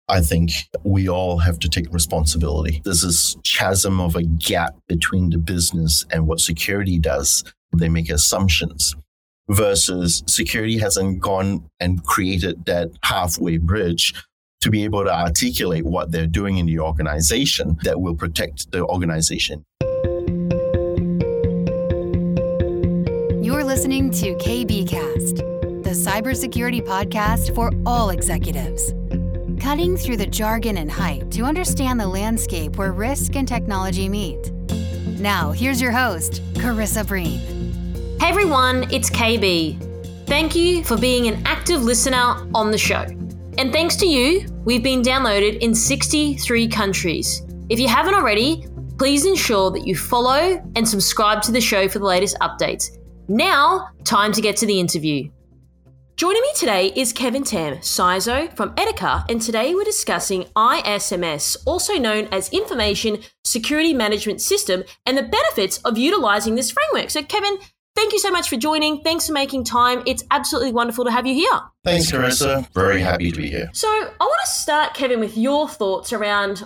I think we all have to take responsibility. There's this chasm of a gap between the business and what security does. They make assumptions versus security hasn't gone and created that halfway bridge to be able to articulate what they're doing in the organization that will protect the organization. You're listening to KBcast, the cybersecurity podcast for all executives. Cutting through the jargon and hype to understand the landscape where risk and technology meet. Now, here's your host, Carissa Breen. Hey everyone, it's KB. Thank you for being an active listener on the show. And thanks to you, we've been downloaded in 63 countries. If you haven't already, please ensure that you follow and subscribe to the show for the latest updates. Now, time to get to the interview. Joining me today is Kevin Tam, CISO from Edeka, and today we're discussing ISMS, also known as Information Security Management System, and the benefits of utilizing this framework. So Kevin, thank you so much for joining. Thanks for making time. It's absolutely wonderful to have you here. Thanks, Carissa. Very happy to be here. So I want to start, Kevin, with your thoughts around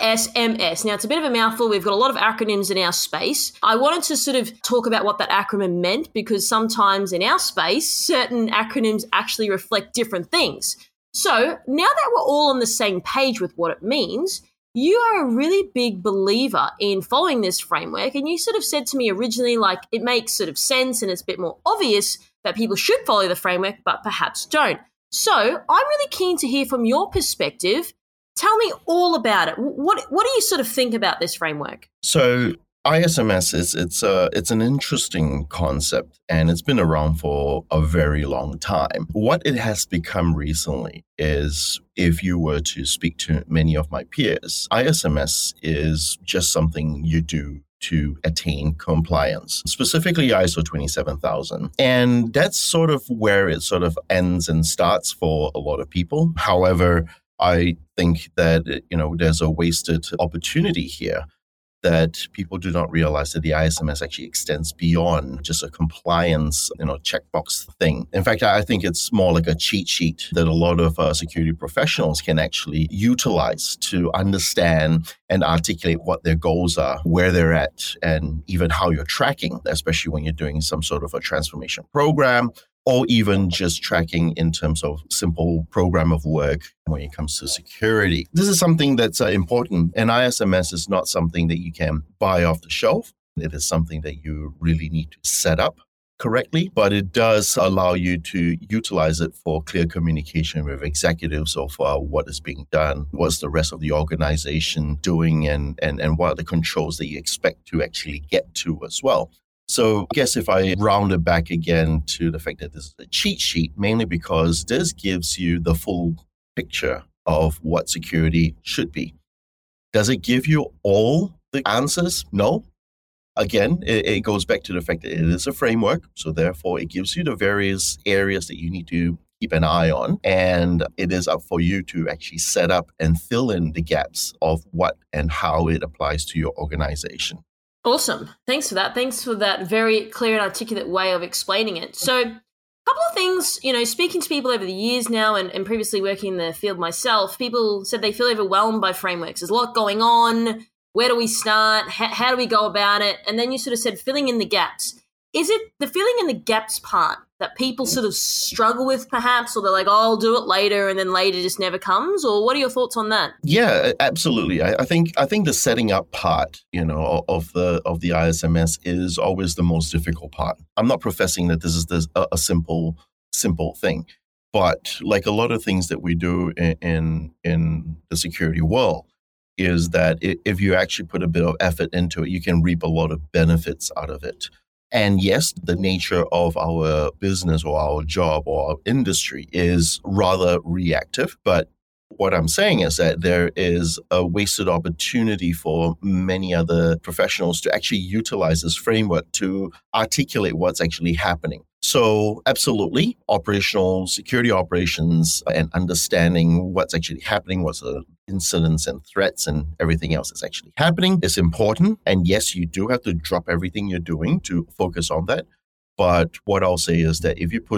ISMS. Now, it's a bit of a mouthful. We've got a lot of acronyms in our space. I wanted to sort of talk about what that acronym meant because sometimes in our space, certain acronyms actually reflect different things. So now that we're all on the same page with what it means, you are a really big believer in following this framework, and you sort of said to me originally, like, it makes sort of sense and it's a bit more obvious that people should follow the framework, but perhaps don't. So I'm really keen to hear from your perspective. Tell me all about it. What do you sort of think about this framework? So ISMS it's an interesting concept, and it's been around for a very long time. What it has become recently is, if you were to speak to many of my peers, ISMS is just something you do to attain compliance, specifically ISO 27000. And that's sort of where it sort of ends and starts for a lot of people. However, I think that, there's a wasted opportunity here, that people do not realize that the ISMS actually extends beyond just a compliance, checkbox thing. In fact, I think it's more like a cheat sheet that a lot of security professionals can actually utilize to understand and articulate what their goals are, where they're at, and even how you're tracking, especially when you're doing some sort of a transformation program, or even just tracking in terms of simple program of work when it comes to security. This is something that's important, and ISMS is not something that you can buy off the shelf. It is something that you really need to set up correctly, but it does allow you to utilize it for clear communication with executives of what is being done, what's the rest of the organization doing, and what are the controls that you expect to actually get to as well. So I guess if I round it back again to the fact that this is a cheat sheet, mainly because this gives you the full picture of what security should be. Does it give you all the answers? No. Again, it goes back to the fact that it is a framework. So therefore, it gives you the various areas that you need to keep an eye on. And it is up for you to actually set up and fill in the gaps of what and how it applies to your organization. Awesome. Thanks for that. Thanks for that very clear and articulate way of explaining it. So a couple of things, speaking to people over the years now and previously working in the field myself, people said they feel overwhelmed by frameworks. There's a lot going on. Where do we start? How do we go about it? And then you sort of said filling in the gaps. Is it the filling in the gaps part that people sort of struggle with perhaps, or they're like, I'll do it later, and then later just never comes? Or what are your thoughts on that? Yeah, absolutely. I think the setting up part, of the ISMS is always the most difficult part. I'm not professing that this is a simple thing, but like a lot of things that we do in the security world, is that if you actually put a bit of effort into it, you can reap a lot of benefits out of it. And yes, the nature of our business or our job or our industry is rather reactive. But what I'm saying is that there is a wasted opportunity for many other professionals to actually utilize this framework to articulate what's actually happening. So absolutely, operational security operations and understanding what's actually happening, what's the incidents and threats and everything else that's actually happening is important. And yes, you do have to drop everything you're doing to focus on that. But what I'll say is that if you put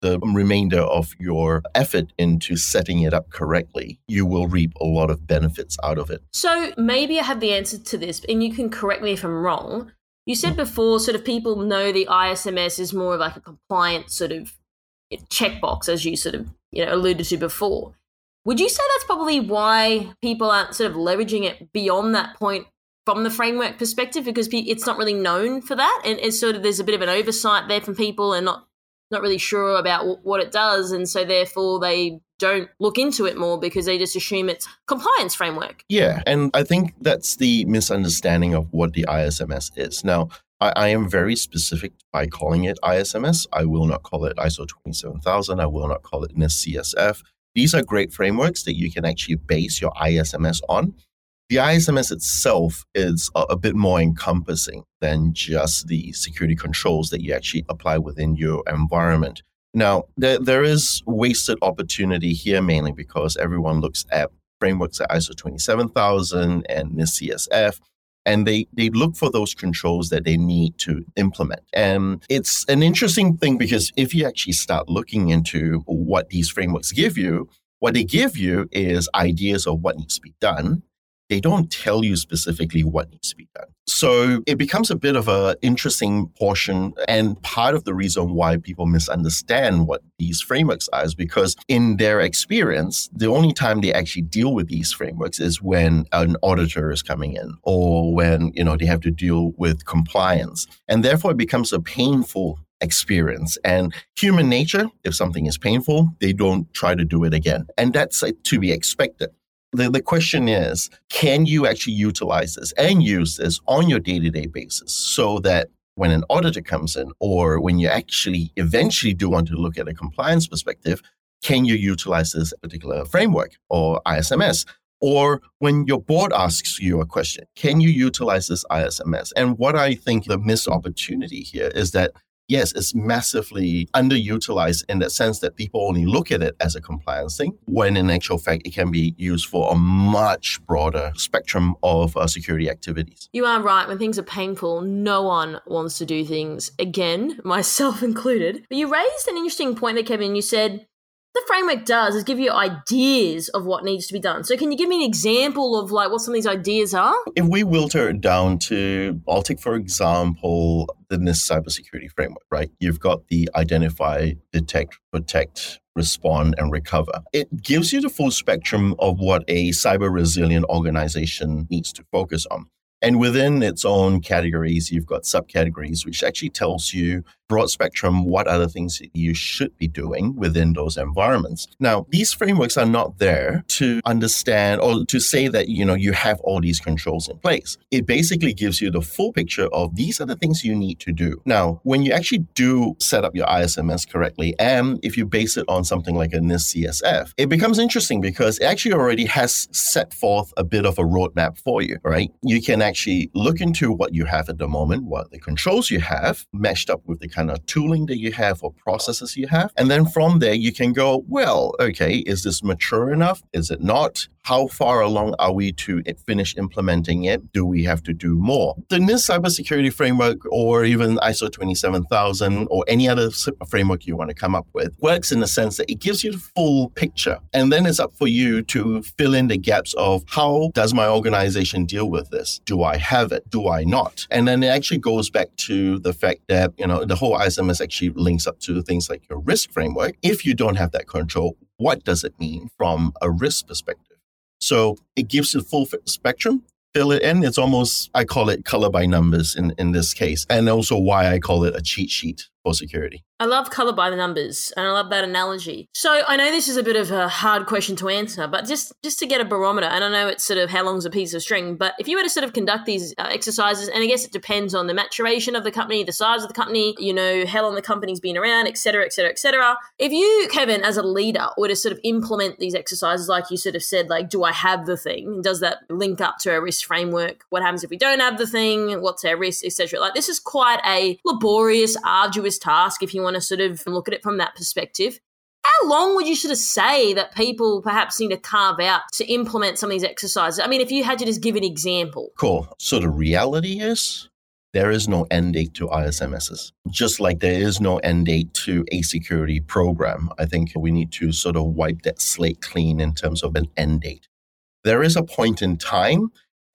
the remainder of your effort into setting it up correctly, you will reap a lot of benefits out of it. So maybe I have the answer to this, and you can correct me if I'm wrong. You said before sort of people know the ISMS is more of like a compliance sort of checkbox, as you sort of alluded to before. Would you say that's probably why people aren't sort of leveraging it beyond that point from the framework perspective, because it's not really known for that, and it's sort of there's a bit of an oversight there from people and not really sure about what it does, and so therefore they don't look into it more because they just assume it's compliance framework. Yeah, and I think that's the misunderstanding of what the ISMS is. Now, I am very specific by calling it ISMS. I will not call it ISO 27000. I will not call it NIST CSF. These are great frameworks that you can actually base your ISMS on. The ISMS itself is a bit more encompassing than just the security controls that you actually apply within your environment. Now, there is wasted opportunity here mainly because everyone looks at frameworks like ISO 27000 and NIST CSF, and they look for those controls that they need to implement. And it's an interesting thing because if you actually start looking into what these frameworks give you, what they give you is ideas of what needs to be done. They don't tell you specifically what needs to be done. So it becomes a bit of an interesting portion, and part of the reason why people misunderstand what these frameworks are is because in their experience, the only time they actually deal with these frameworks is when an auditor is coming in or when they have to deal with compliance. And therefore it becomes a painful experience. And human nature, if something is painful, they don't try to do it again. And that's to be expected. The question is, can you actually utilize this and use this on your day-to-day basis so that when an auditor comes in or when you actually eventually do want to look at a compliance perspective, can you utilize this particular framework or ISMS? Or when your board asks you a question, can you utilize this ISMS? And what I think the missed opportunity here is that yes, it's massively underutilized in the sense that people only look at it as a compliance thing, when in actual fact, it can be used for a much broader spectrum of security activities. You are right. When things are painful, no one wants to do things again, myself included. But you raised an interesting point there, Kevin. You said, the framework does is give you ideas of what needs to be done. So can you give me an example of like what some of these ideas are? If we filter it down to, I'll take, for example, the NIST cybersecurity framework, right? You've got the identify, detect, protect, respond, and recover. It gives you the full spectrum of what a cyber resilient organization needs to focus on. And within its own categories, you've got subcategories, which actually tells you broad spectrum what other things you should be doing within those environments. Now, these frameworks are not there to understand or to say that, you have all these controls in place. It basically gives you the full picture of these are the things you need to do. Now, when you actually do set up your ISMS correctly, and if you base it on something like a NIST CSF, it becomes interesting because it actually already has set forth a bit of a roadmap for you, right? You can actually look into what you have at the moment, what the controls you have, matched up with the kind of tooling that you have or processes you have. And then from there, you can go, well, okay, is this mature enough? Is it not? How far along are we to finish implementing it? Do we have to do more? The NIST cybersecurity framework or even ISO 27000 or any other framework you want to come up with works in the sense that it gives you the full picture. And then it's up for you to fill in the gaps of how does my organization deal with this? Do I have it? Do I not? And then it actually goes back to the fact that, the whole ISMS actually links up to things like your risk framework. If you don't have that control, what does it mean from a risk perspective? So it gives you the full spectrum, fill it in. It's almost, I call it color by numbers in this case. And also why I call it a cheat sheet for security. I love color by the numbers, and I love that analogy. So I know this is a bit of a hard question to answer, but just to get a barometer, and I know it's sort of how long's a piece of string, but if you were to sort of conduct these exercises, and I guess it depends on the maturation of the company, the size of the company, how long the company's been around, et cetera, et cetera, et cetera. If you, Kevin, as a leader, were to sort of implement these exercises, like you sort of said, like, do I have the thing? Does that link up to a risk framework? What happens if we don't have the thing? What's our risk, et cetera? Like, this is quite a laborious, arduous task if you want to sort of look at it from that perspective. How long would you sort of say that people perhaps need to carve out to implement some of these exercises? I mean, if you had to just give an example. Cool. So the reality is there is no end date to ISMSs. Just like there is no end date to a security program, I think we need to sort of wipe that slate clean in terms of an end date. There is a point in time,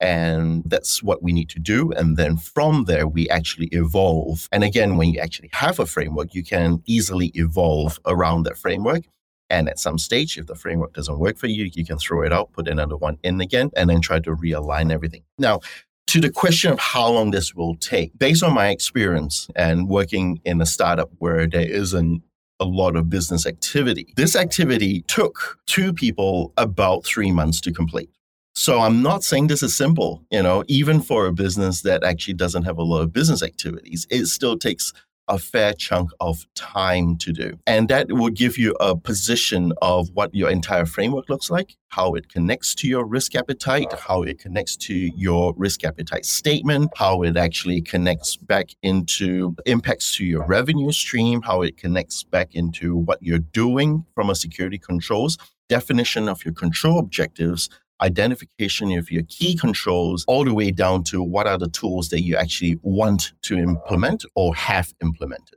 and that's what we need to do. And then from there, we actually evolve. And again, when you actually have a framework, you can easily evolve around that framework. And at some stage, if the framework doesn't work for you, you can throw it out, put another one in again, and then try to realign everything. Now, to the question of how long this will take, based on my experience and working in a startup where there isn't a lot of business activity, this activity took 2 people about 3 months to complete. So I'm not saying this is simple, even for a business that actually doesn't have a lot of business activities, it still takes a fair chunk of time to do. And that will give you a position of what your entire framework looks like, how it connects to your risk appetite, how it connects to your risk appetite statement, how it actually connects back into impacts to your revenue stream, how it connects back into what you're doing from a security controls, definition of your control objectives, identification of your key controls, all the way down to what are the tools that you actually want to implement or have implemented.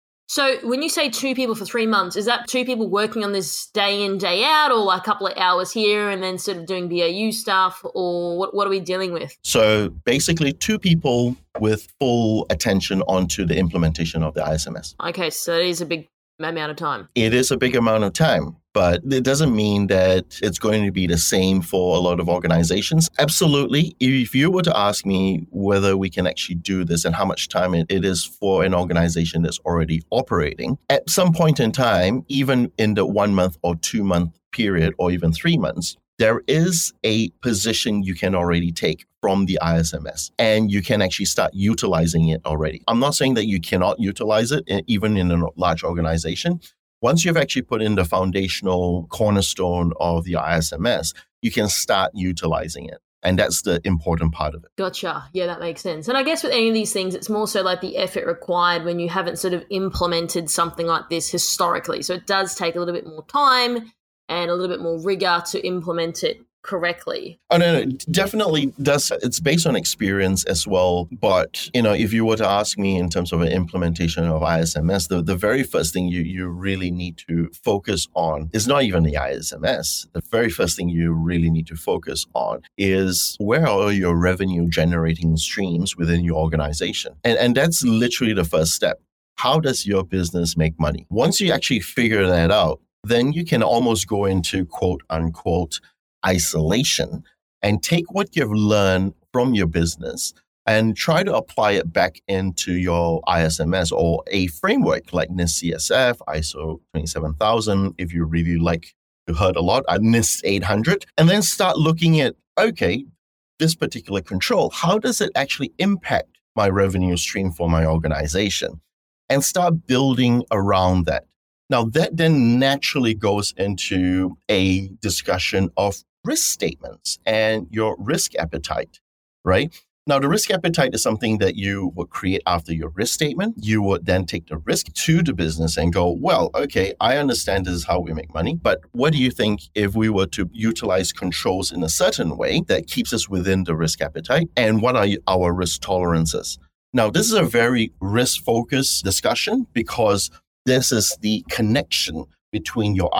So when you say 2 people for 3 months, is that 2 people working on this day in, day out, or like a couple of hours here and then sort of doing BAU stuff, or what are we dealing with? So basically 2 people with full attention onto the implementation of the ISMS. Okay, so it is a big amount of time. It is a big amount of time, but it doesn't mean that it's going to be the same for a lot of organizations. Absolutely. If you were to ask me whether we can actually do this and how much time it is for an organization that's already operating, at some point in time, even in the 1 month or 2 month period, or even 3 months, there is a position you can already take from the ISMS, and you can actually start utilizing it already. I'm not saying that you cannot utilize it, even in a large organization. Once you've actually put in the foundational cornerstone of the ISMS, you can start utilizing it. And that's the important part of it. Gotcha. Yeah, that makes sense. And I guess with any of these things, it's more so like the effort required when you haven't sort of implemented something like this historically. So it does take a little bit more time and a little bit more rigor to implement it correctly. Oh, no, it definitely does. It's based on experience as well. But, if you were to ask me in terms of an implementation of ISMS, the very first thing you really need to focus on is not even the ISMS. The very first thing you really need to focus on is where are your revenue generating streams within your organization? And that's literally the first step. How does your business make money? Once you actually figure that out, then you can almost go into quote unquote isolation and take what you've learned from your business and try to apply it back into your ISMS or a framework like NIST CSF, ISO 27000, if you really like you heard a lot, NIST 800, and then start looking at, okay, this particular control, how does it actually impact my revenue stream for my organization? And start building around that. Now, that then naturally goes into a discussion of risk statements and your risk appetite, right? Now, the risk appetite is something that you would create after your risk statement. You would then take the risk to the business and go, well, okay, I understand this is how we make money, but what do you think if we were to utilize controls in a certain way that keeps us within the risk appetite? And what are our risk tolerances? Now, this is a very risk-focused discussion because this is the connection between your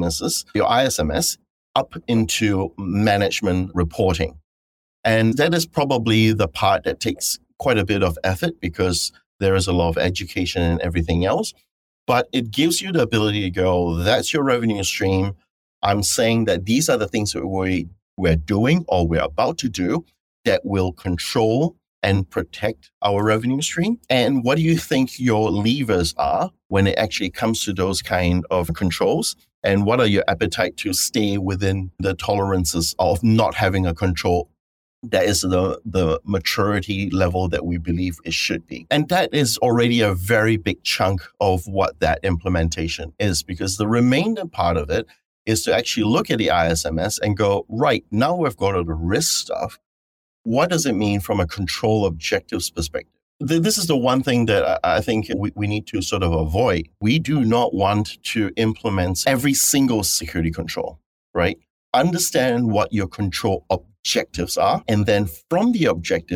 ISMS up into management reporting. And that is probably the part that takes quite a bit of effort because there is a lot of education and everything else. But it gives you the ability to go, that's your revenue stream. I'm saying that these are the things that we're doing or we're about to do that will control and protect our revenue stream. And what do you think your levers are when it actually comes to those kind of controls? And what are your appetite to stay within the tolerances of not having a control that is the maturity level that we believe it should be? And that is already a very big chunk of what that implementation is, because the remainder part of it is to actually look at the ISMS and go, right, now we've got all the risk stuff. What does it mean from a control objectives perspective? This is the one thing that I think we need to sort of avoid. We do not want to implement every single security control, right? Understand what your control objectives are. And then from the objectives,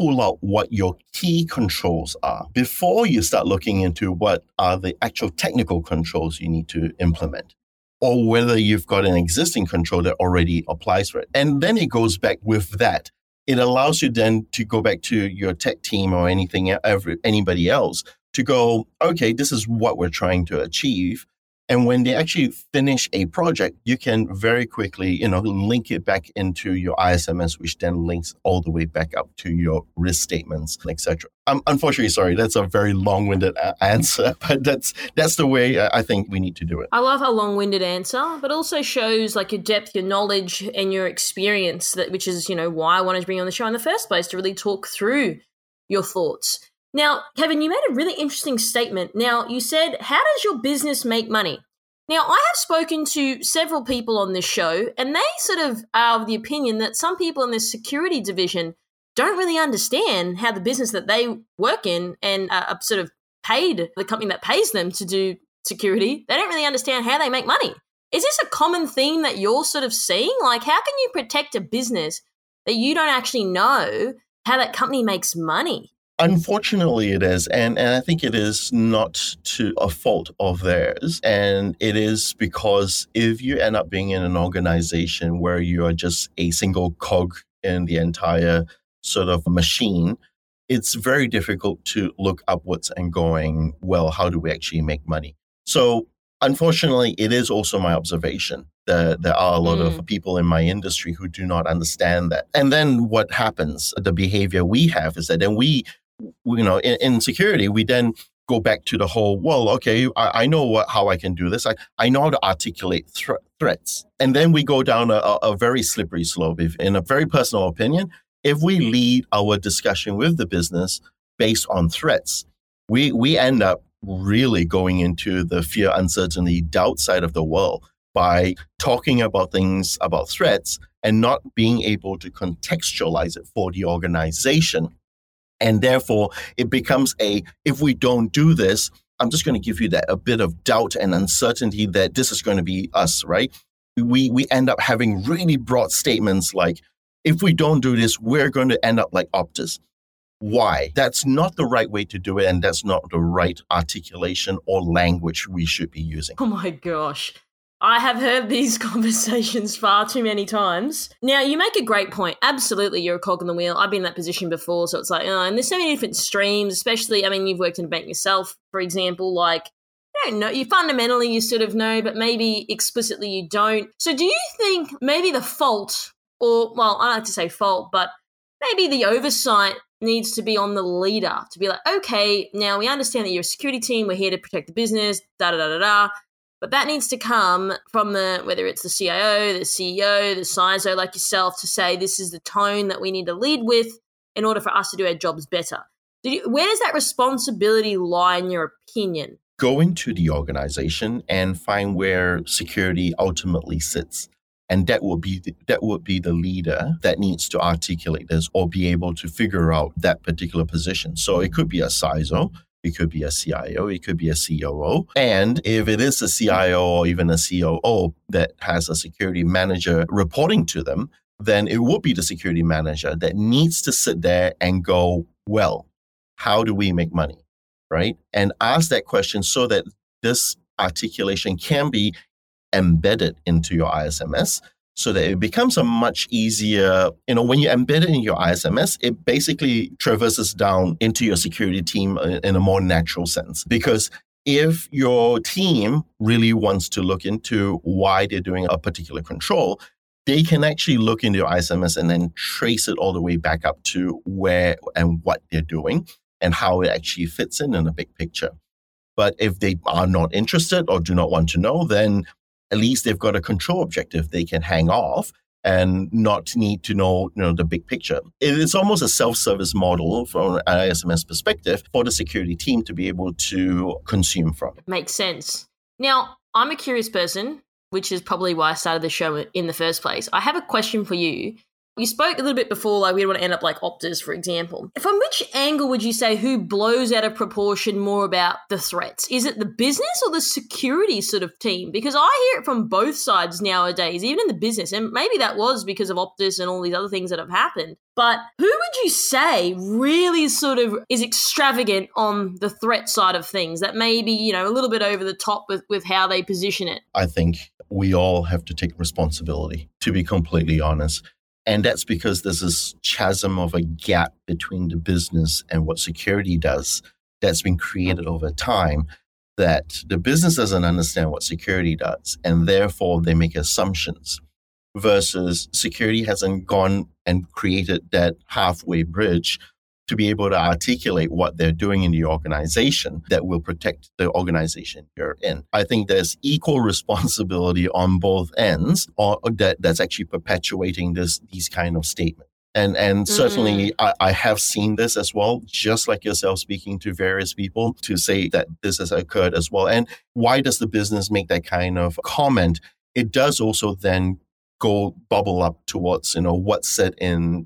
pull out what your key controls are before you start looking into what are the actual technical controls you need to implement, or whether you've got an existing control that already applies for it. And then it goes back with that. It allows you then to go back to your tech team or anybody else to go, okay, this is what we're trying to achieve. And when they actually finish a project, you can very quickly, link it back into your ISMS, which then links all the way back up to your risk statements, etc. Unfortunately, sorry, that's a very long-winded answer, but that's the way I think we need to do it. I love a long-winded answer, but also shows like your depth, your knowledge, and your experience, which is, why I wanted to bring you on the show in the first place, to really talk through your thoughts. Now, Kevin, you made a really interesting statement. Now, you said, how does your business make money? Now, I have spoken to several people on this show, and they sort of are of the opinion that some people in this security division don't really understand how the business that they work in and are sort of paid, the company that pays them to do security, they don't really understand how they make money. Is this a common theme that you're sort of seeing? Like, how can you protect a business that you don't actually know how that company makes money? Unfortunately, it is. And I think it is not to a fault of theirs. And it is because if you end up being in an organization where you are just a single cog in the entire sort of machine, it's very difficult to look upwards and going, well, how do we actually make money? So unfortunately, it is also my observation that there are a lot of people in my industry who do not understand that. And then what happens, the behavior we have is that then we in security, we then go back to the whole, well, okay, I know how I can do this. I know how to articulate threats. And then we go down a very slippery slope. In a very personal opinion, if we lead our discussion with the business based on threats, we end up really going into the fear, uncertainty, doubt side of the world by talking about things, about threats, and not being able to contextualize it for the organization. And therefore, it becomes if we don't do this, I'm just going to give you a bit of doubt and uncertainty that this is going to be us, right? We end up having really broad statements like, if we don't do this, we're going to end up like Optus. Why? That's not the right way to do it, and that's not the right articulation or language we should be using. Oh my gosh. I have heard these conversations far too many times. Now, you make a great point. Absolutely, you're a cog in the wheel. I've been in that position before, so it's like, and there's so many different streams, especially, you've worked in a bank yourself, for example, like, you don't know, you fundamentally, you sort of know, but maybe explicitly you don't. So do you think maybe the fault, or, well, I don't like to say fault, but maybe the oversight needs to be on the leader to be like, okay, now we understand that you're a security team, we're here to protect the business, da-da-da-da-da. But that needs to come from whether it's the CIO, the CEO, the CISO like yourself, to say this is the tone that we need to lead with in order for us to do our jobs better. Where does that responsibility lie in your opinion? Go into the organization and find where security ultimately sits. And that would be the leader that needs to articulate this or be able to figure out that particular position. So it could be a CISO. It could be a CIO, it could be a COO. And if it is a CIO or even a COO that has a security manager reporting to them, then it would be the security manager that needs to sit there and go, well, how do we make money, right? And ask that question so that this articulation can be embedded into your ISMS, so that it becomes a much easier, when you embed it in your ISMS, it basically traverses down into your security team in a more natural sense. Because if your team really wants to look into why they're doing a particular control, they can actually look into your ISMS and then trace it all the way back up to where and what they're doing and how it actually fits in the big picture. But if they are not interested or do not want to know, then at least they've got a control objective they can hang off and not need to know, the big picture. It's almost a self-service model from an ISMS perspective for the security team to be able to consume from. Makes sense. Now, I'm a curious person, which is probably why I started the show in the first place. I have a question for you. You spoke a little bit before, like we don't want to end up like Optus, for example. From which angle would you say who blows out of proportion more about the threats? Is it the business or the security sort of team? Because I hear it from both sides nowadays, even in the business. And maybe that was because of Optus and all these other things that have happened. But who would you say really sort of is extravagant on the threat side of things that maybe, you know, a little bit over the top with how they position it? I think we all have to take responsibility, to be completely honest. And that's because there's this chasm of a gap between the business and what security does that's been created over time, that the business doesn't understand what security does, and therefore they make assumptions, versus security hasn't gone and created that halfway bridge to be able to articulate what they're doing in the organization that will protect the organization you're in. I think there's equal responsibility on both ends, or that's actually perpetuating these kind of statements. And certainly I have seen this as well, just like yourself speaking to various people to say that this has occurred as well. And why does the business make that kind of comment? It does also then go bubble up towards, what's said in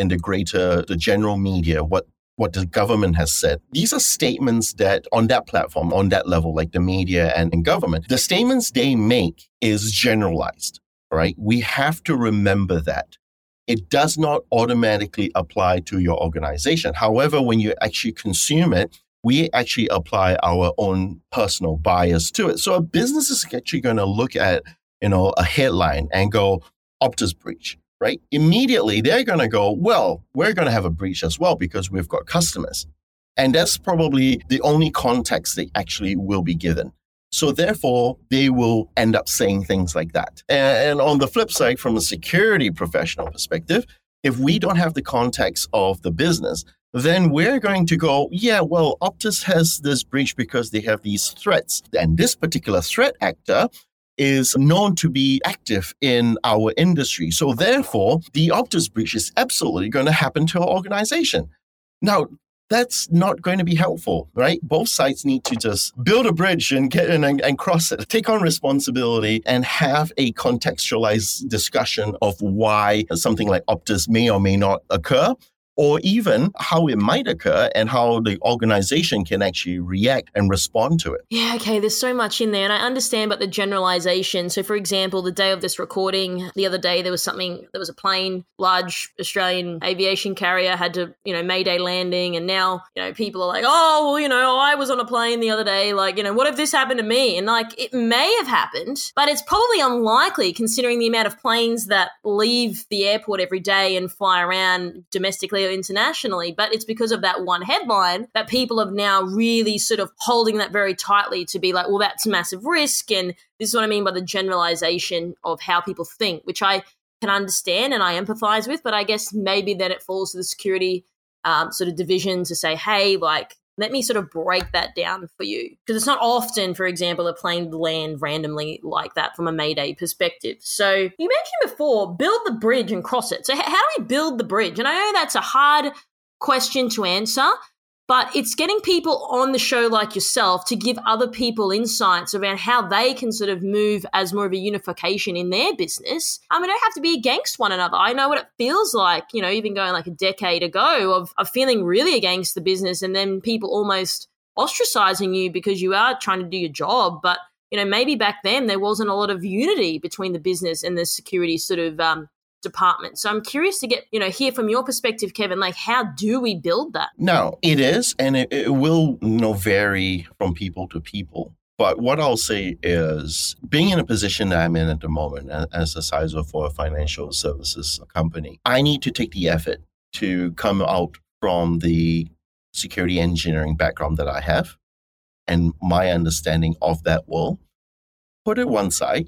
the general media, what the government has said. These are statements that on that platform, on that level, like the media and government, the statements they make is generalized, right? We have to remember that. It does not automatically apply to your organization. However, when you actually consume it, we actually apply our own personal bias to it. So a business is actually going to look at a headline and go, Optus breach, right? Immediately, they're going to go, well, we're going to have a breach as well because we've got customers. And that's probably the only context they actually will be given. So therefore, they will end up saying things like that. And on the flip side, from a security professional perspective, if we don't have the context of the business, then we're going to go, yeah, well, Optus has this breach because they have these threats. And this particular threat actor is known to be active in our industry. So therefore, the Optus breach is absolutely going to happen to our organization. Now, that's not going to be helpful, right? Both sides need to just build a bridge and get in and cross it, take on responsibility and have a contextualized discussion of why something like Optus may or may not occur, or even how it might occur and how the organization can actually react and respond to it. Yeah, okay, there's so much in there. And I understand about the generalization. So, for example, the day of this recording, the other day, there was a plane, large Australian aviation carrier had to, Mayday landing. And now, people are like, oh, well, I was on a plane the other day. Like, what if this happened to me? And like, it may have happened, but it's probably unlikely considering the amount of planes that leave the airport every day and fly around domestically or internationally. But it's because of that one headline that people have now really sort of holding that very tightly to be like, well, that's a massive risk. And this is what I mean by the generalization of how people think, which I can understand and I empathize with. But I guess maybe then it falls to the security sort of division to say, hey, like, let me sort of break that down for you. Because it's not often, for example, a plane will land randomly like that from a Mayday perspective. So you mentioned before, build the bridge and cross it. So how do we build the bridge? And I know that's a hard question to answer, but it's getting people on the show like yourself to give other people insights around how they can sort of move as more of a unification in their business. I mean, they don't have to be against one another. I know what it feels like, even going like a decade ago of feeling really against the business and then people almost ostracizing you because you are trying to do your job. But, maybe back then there wasn't a lot of unity between the business and the security sort of department. So I'm curious to get, hear from your perspective, Kevin, like how do we build that? Now, it is, and it will, vary from people to people. But what I'll say is being in a position that I'm in at the moment as a CISO for a financial services company, I need to take the effort to come out from the security engineering background that I have and my understanding of that world, put it one side,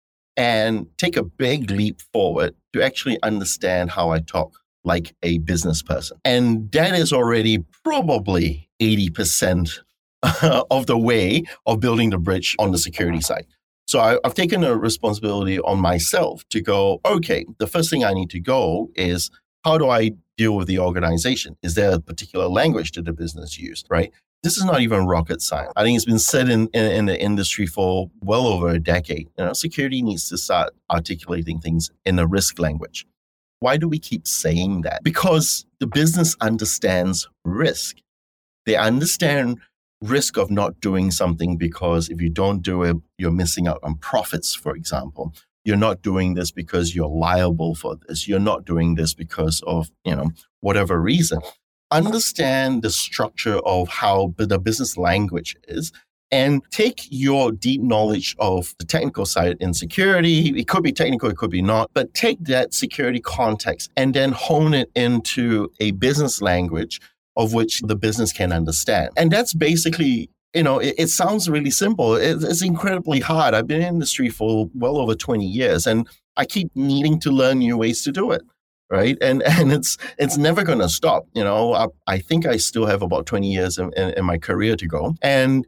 and take a big leap forward to actually understand how I talk like a business person. And that is already probably 80% of the way of building the bridge on the security side. So I've taken a responsibility on myself to go, okay, the first thing I need to go is how do I deal with the organization? Is there a particular language that the business use, right? This is not even rocket science. I think it's been said in the industry for well over a decade. Security needs to start articulating things in a risk language. Why do we keep saying that? Because the business understands risk. They understand risk of not doing something because if you don't do it, you're missing out on profits, for example. You're not doing this because you're liable for this. You're not doing this because of, whatever reason. Understand the structure of how the business language is and take your deep knowledge of the technical side in security. It could be technical, it could be not, but take that security context and then hone it into a business language of which the business can understand. And that's basically, it sounds really simple. It's incredibly hard. I've been in the industry for well over 20 years, and I keep needing to learn new ways to do it. Right. And it's never going to stop. I think I still have about 20 years in my career to go. And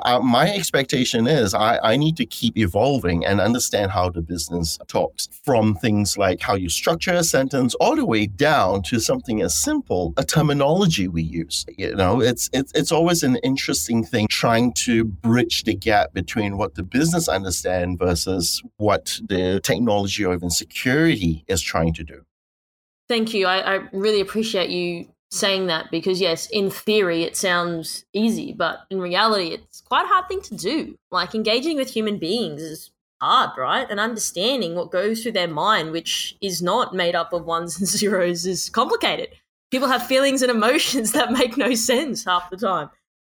my expectation is I need to keep evolving and understand how the business talks, from things like how you structure a sentence all the way down to something as simple, a terminology we use. It's always an interesting thing trying to bridge the gap between what the business understands versus what the technology or even security is trying to do. Thank you. I really appreciate you saying that because, yes, in theory, it sounds easy, but in reality, it's quite a hard thing to do. Like engaging with human beings is hard, right? And understanding what goes through their mind, which is not made up of ones and zeros, is complicated. People have feelings and emotions that make no sense half the time.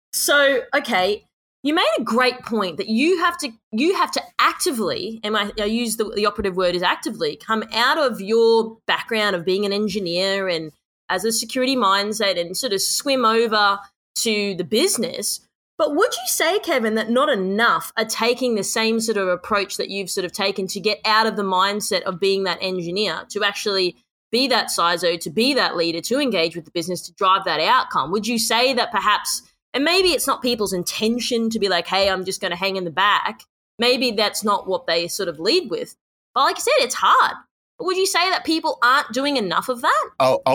So, okay, you made a great point that you have to actively, and I use the operative word is actively, come out of your background of being an engineer and as a security mindset and sort of swim over to the business. But would you say, Kevin, that not enough are taking the same sort of approach that you've sort of taken to get out of the mindset of being that engineer, to actually be that CISO, to be that leader, to engage with the business, to drive that outcome? Would you say that perhaps, and maybe it's not people's intention to be like, hey, I'm just going to hang in the back. Maybe that's not what they sort of lead with. But like I said, it's hard. But would you say that people aren't doing enough of that?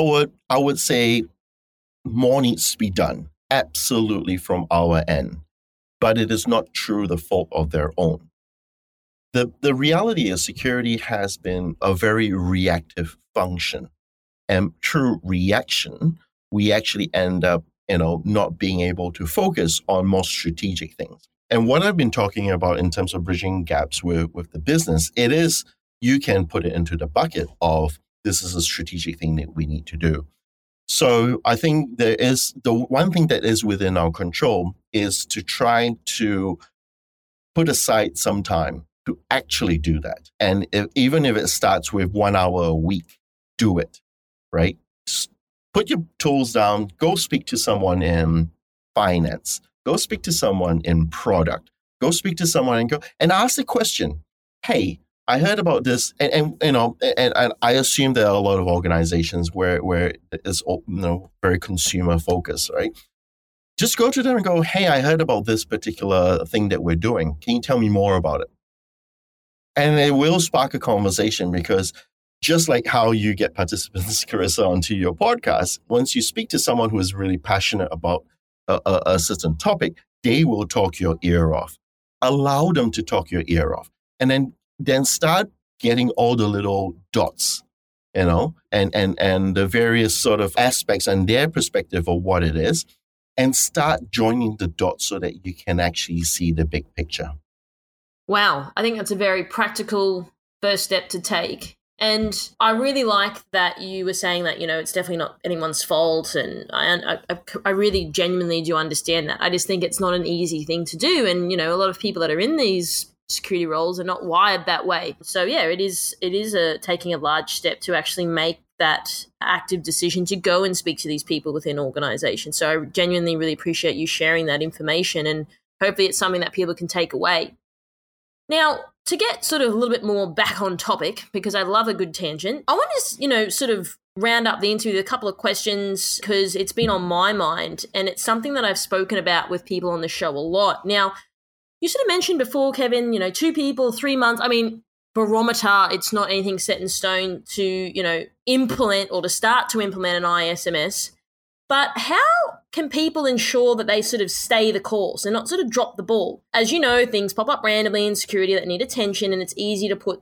I would say more needs to be done, absolutely, from our end. But it is not through the fault of their own. The reality is security has been a very reactive function. And through reaction, we actually end up not being able to focus on more strategic things. And what I've been talking about in terms of bridging gaps with the business, it is, you can put it into the bucket of this is a strategic thing that we need to do. So I think there is the one thing that is within our control is to try to put aside some time to actually do that. And even if it starts with 1 hour a week, do it, right? Put your tools down, go speak to someone in finance, go speak to someone in product, go speak to someone and ask the question, hey, I heard about this, and I assume there are a lot of organizations where it's very consumer focused, right? Just go to them and go, hey, I heard about this particular thing that we're doing. Can you tell me more about it? And it will spark a conversation, because just like how you get participants, Carissa, onto your podcast, once you speak to someone who is really passionate about a certain topic, they will talk your ear off. Allow them to talk your ear off. And then start getting all the little dots, and the various sort of aspects and their perspective of what it is, and start joining the dots so that you can actually see the big picture. Wow. I think that's a very practical first step to take. And I really like that you were saying that, it's definitely not anyone's fault. And I really genuinely do understand that. I just think it's not an easy thing to do. And, a lot of people that are in these security roles are not wired that way. So, yeah, it is taking a large step to actually make that active decision to go and speak to these people within organizations. So I genuinely really appreciate you sharing that information, and hopefully it's something that people can take away. Now, to get sort of a little bit more back on topic, because I love a good tangent, I want to, sort of round up the interview with a couple of questions, because it's been on my mind and it's something that I've spoken about with people on the show a lot. Now, you sort of mentioned before, Kevin, 2 people, 3 months. I mean, barometer, it's not anything set in stone to, implement or to start to implement an ISMS. But how can people ensure that they sort of stay the course and not sort of drop the ball? As you know, things pop up randomly in security that need attention, and it's easy to put,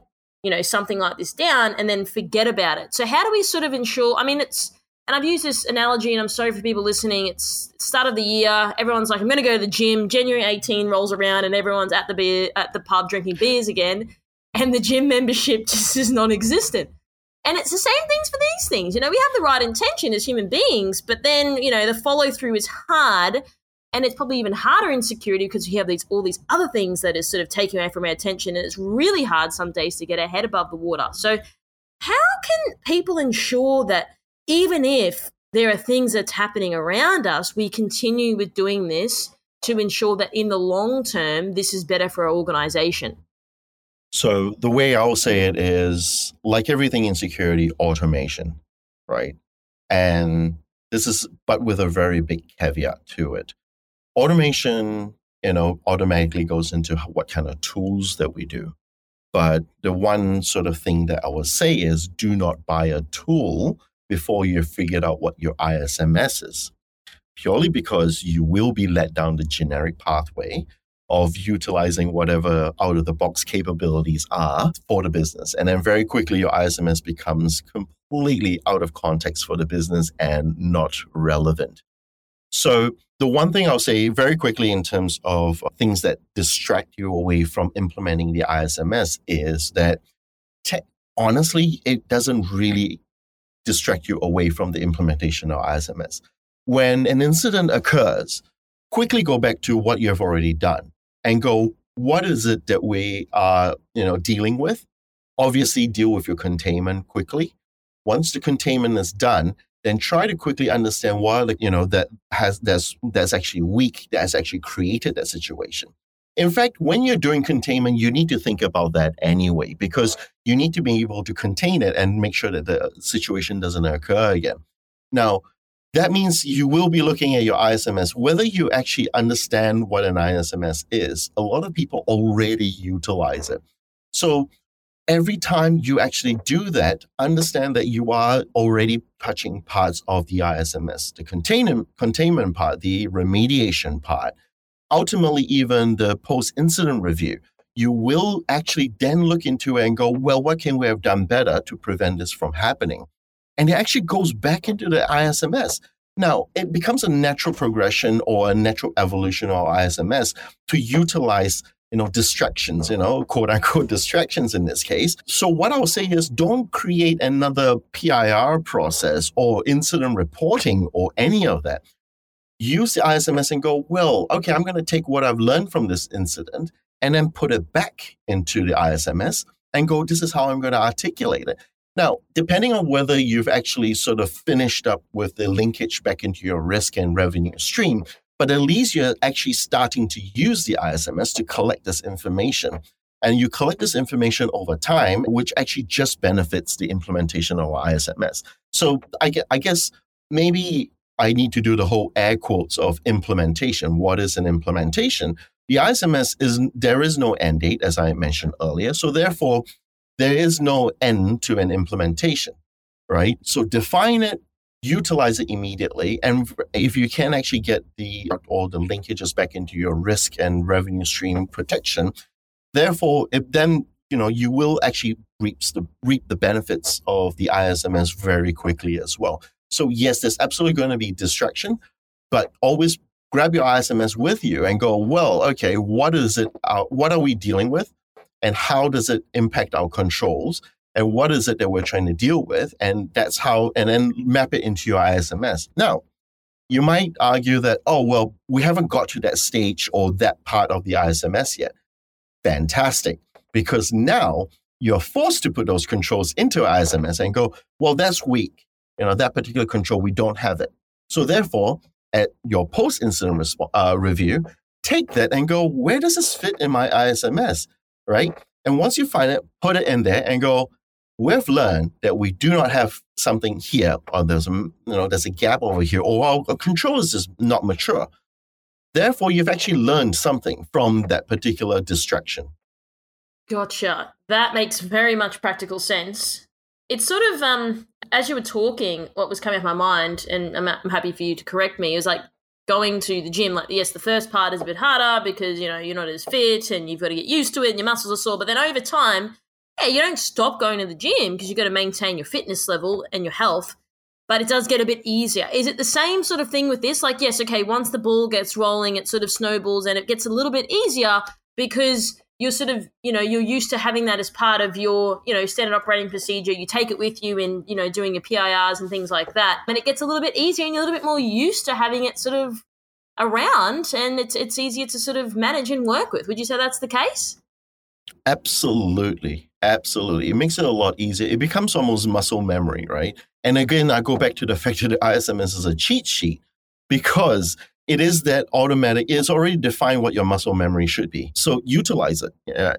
something like this down and then forget about it. So how do we sort of ensure, and I've used this analogy, and I'm sorry for people listening, it's start of the year, everyone's like, I'm going to go to the gym, January 18 rolls around and everyone's at the pub drinking beers again, and the gym membership just is non-existent. And it's the same things for these things. We have the right intention as human beings, but then, the follow through is hard, and it's probably even harder in security because we have all these other things that is sort of taking away from our attention, and it's really hard some days to get our head above the water. So how can people ensure that even if there are things that's happening around us, we continue with doing this to ensure that in the long term, this is better for our organization? So the way I'll say it is, like everything in security, automation, right? And this is, but with a very big caveat to it. Automation, automatically goes into what kind of tools that we do. But the one sort of thing that I will say is, do not buy a tool before you've figured out what your ISMS is, purely because you will be led down the generic pathway of utilizing whatever out-of-the-box capabilities are for the business. And then very quickly, your ISMS becomes completely out of context for the business and not relevant. So the one thing I'll say very quickly in terms of things that distract you away from implementing the ISMS is that, honestly, it doesn't really distract you away from the implementation of ISMS. When an incident occurs, quickly go back to what you have already done and go, what is it that we are, dealing with? Obviously, deal with your containment quickly. Once the containment is done, then try to quickly understand what, that's actually weak, that has actually created that situation. In fact, when you're doing containment, you need to think about that anyway, because you need to be able to contain it and make sure that the situation doesn't occur again. Now, that means you will be looking at your ISMS, whether you actually understand what an ISMS is. A lot of people already utilize it. So every time you actually do that, understand that you are already touching parts of the ISMS, the containment part, the remediation part, ultimately even the post-incident review. You will actually then look into it and go, well, what can we have done better to prevent this from happening? And it actually goes back into the ISMS. Now, it becomes a natural progression or a natural evolution of ISMS to utilize, distractions, quote unquote distractions in this case. So what I'll say is, don't create another PIR process or incident reporting or any of that. Use the ISMS and go, well, okay, I'm going to take what I've learned from this incident and then put it back into the ISMS and go, this is how I'm going to articulate it. Now, depending on whether you've actually sort of finished up with the linkage back into your risk and revenue stream, but at least you're actually starting to use the ISMS to collect this information. And you collect this information over time, which actually just benefits the implementation of ISMS. So I guess maybe I need to do the whole air quotes of implementation. What is an implementation? The ISMS there is no end date, as I mentioned earlier. So therefore, there is no end to an implementation, right? So define it, utilize it immediately. And if you can actually get all the linkages back into your risk and revenue stream protection, therefore, you will actually reap the benefits of the ISMS very quickly as well. So yes, there's absolutely going to be distraction, but always grab your ISMS with you and go, well, okay, what is it? What are we dealing with? And how does it impact our controls? And what is it that we're trying to deal with? And that's how, and then map it into your ISMS. Now, you might argue that, oh, well, we haven't got to that stage or that part of the ISMS yet. Fantastic. Because now you're forced to put those controls into ISMS and go, well, that's weak. That particular control, we don't have it. So therefore, at your post-incident review, take that and go, where does this fit in my ISMS, right? And once you find it, put it in there and go, we've learned that we do not have something here, or there's a gap over here, or our control is just not mature. Therefore, you've actually learned something from that particular distraction. Gotcha. That makes very much practical sense. It's sort of, as you were talking, what was coming up my mind, and I'm happy for you to correct me, is like going to the gym. Like, yes, the first part is a bit harder because, you're not as fit and you've got to get used to it and your muscles are sore. But then over time, Yeah, you don't stop going to the gym because you've got to maintain your fitness level and your health, but it does get a bit easier. Is it the same sort of thing with this? Like, yes, okay, once the ball gets rolling, it sort of snowballs and it gets a little bit easier because you're sort of, you're used to having that as part of your, standard operating procedure. You take it with you in, doing your PIRs and things like that. And it gets a little bit easier and you're a little bit more used to having it sort of around, and it's easier to sort of manage and work with. Would you say that's the case? Absolutely. Absolutely. It makes it a lot easier. It becomes almost muscle memory, right? And again, I go back to the fact that the ISMS is a cheat sheet because it is that automatic. It's already defined what your muscle memory should be. So utilize it.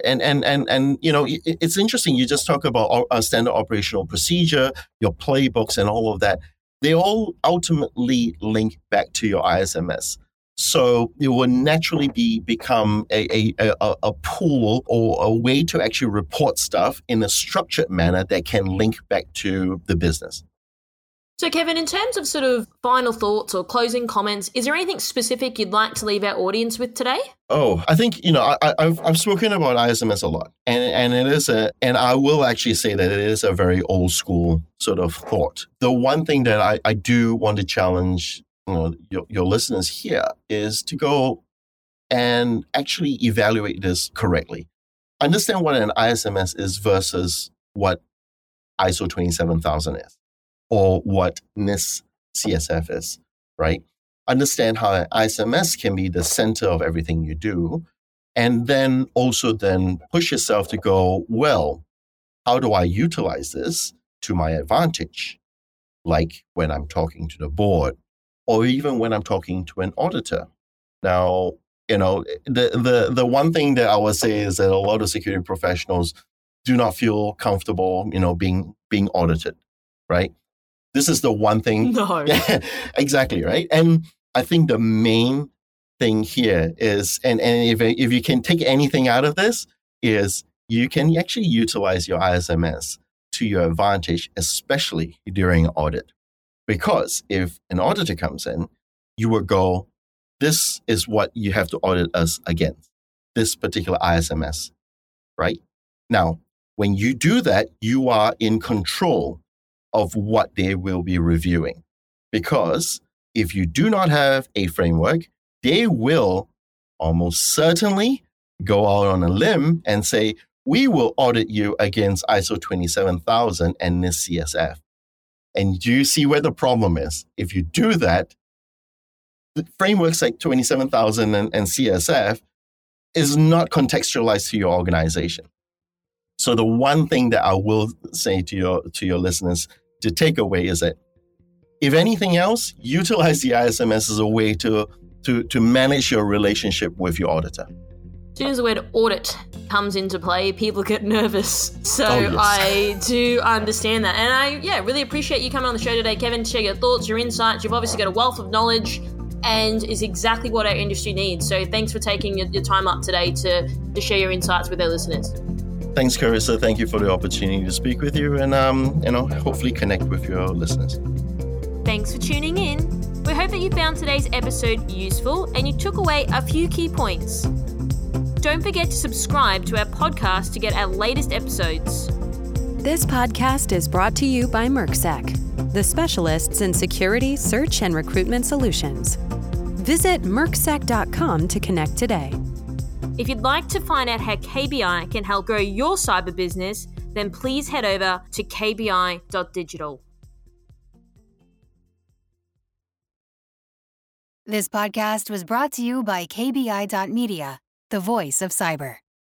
It's interesting. You just talk about a standard operational procedure, your playbooks and all of that. They all ultimately link back to your ISMS. So it will naturally become a pool or a way to actually report stuff in a structured manner that can link back to the business. So, Kevin, in terms of sort of final thoughts or closing comments, is there anything specific you'd like to leave our audience with today? Oh, I think, I've spoken about ISMS a lot, and it is and I will actually say that it is a very old school sort of thought. The one thing that I do want to challenge your listeners here is to go and actually evaluate this correctly. Understand what an ISMS is versus what ISO 27000 is or what NIST CSF is, right? Understand how an ISMS can be the center of everything you do, and then also then push yourself to go, well, how do I utilize this to my advantage? Like when I'm talking to the board, or even when I'm talking to an auditor. Now, the one thing that I would say is that a lot of security professionals do not feel comfortable, being audited, right? This is the one thing. No. Exactly, right? And I think the main thing here is, and if you can take anything out of this, is you can actually utilize your ISMS to your advantage, especially during audit. Because if an auditor comes in, you will go, this is what you have to audit us against, this particular ISMS, right? Now, when you do that, you are in control of what they will be reviewing. Because if you do not have a framework, they will almost certainly go out on a limb and say, we will audit you against ISO 27000 and NIST CSF. And do you see where the problem is? If you do that, the frameworks like 27000 and CSF is not contextualized to your organization. So the one thing that I will say to your listeners to take away is that, if anything else, utilize the ISMS as a way to manage your relationship with your auditor. As soon as the word audit comes into play, people get nervous. So yes. I do understand that. And I really appreciate you coming on the show today, Kevin, to share your thoughts, your insights. You've obviously got a wealth of knowledge and is exactly what our industry needs. So thanks for taking your time up today to share your insights with our listeners. Thanks, Carissa. Thank you for the opportunity to speak with you and, hopefully connect with your listeners. Thanks for tuning in. We hope that you found today's episode useful and you took away a few key points. Don't forget to subscribe to our podcast to get our latest episodes. This podcast is brought to you by MERCSEC, the specialists in security, search, and recruitment solutions. Visit MERCSEC.com to connect today. If you'd like to find out how KBI can help grow your cyber business, then please head over to kbi.digital. This podcast was brought to you by KBI.media, the voice of cyber.